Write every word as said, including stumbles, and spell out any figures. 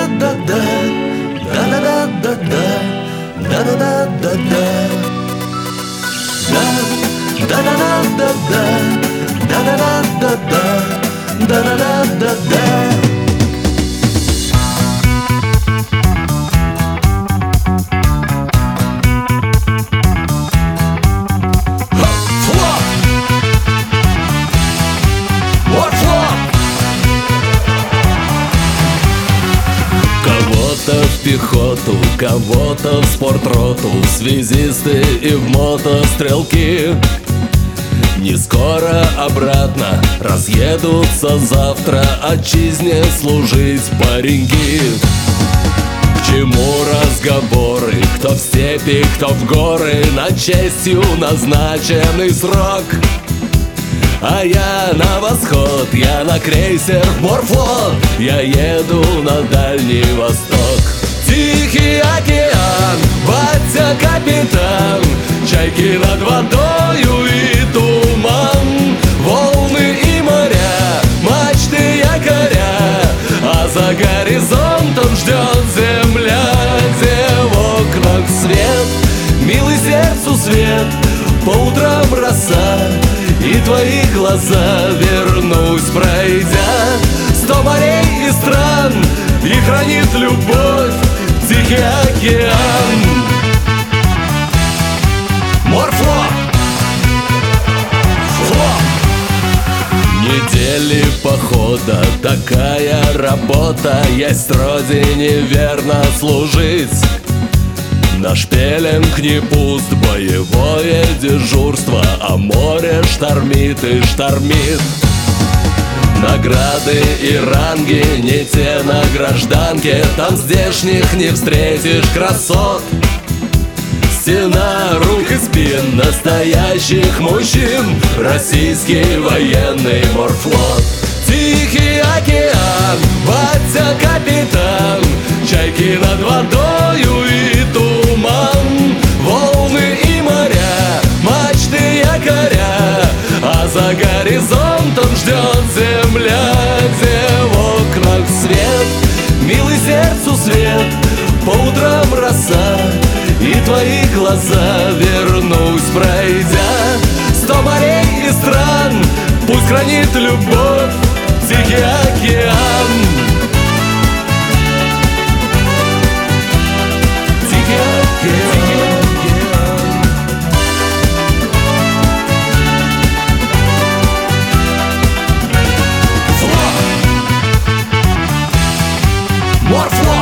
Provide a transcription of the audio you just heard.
Кого-то в пехоту, кого-то в спортроту, в связисты и в мотострелки. Не скоро обратно разъедутся завтра отчизне служить пареньки. К чему разговоры, кто в степи, кто в горы, на честью назначенный срок. А я на восход, я на крейсер Морфлот, я еду на Дальний Восток. Тихий океан, батя капитан, чайки над водою и туман, волны и моря, мачты якоря, а за горизонтом ждет земля, где в окнах свет, милый сердцу свет, по утрам роса, и твои глаза вернусь, пройдя сто морей и стран, и хранит любовь Тихий океан. Морфлот! Недели похода, такая работа, есть родине верно служить. Наш пеленг не пуст, боевое дежурство, а море штормит и штормит. Награды и ранги не те на гражданке, там здешних не встретишь красот. Стена рук и спин настоящих мужчин, российский военный морфлот. Тихий океан, батя капитан, чайки над водою и туман, волны и моря, мачты якоря, а за горизонтом ждет земля, где в окнах свет, милый сердцу свет, по утрам роса, и твои глаза вернусь, пройдя сто морей и стран, пусть хранит любовь Тихий океан. Тихий океан. Морфлот!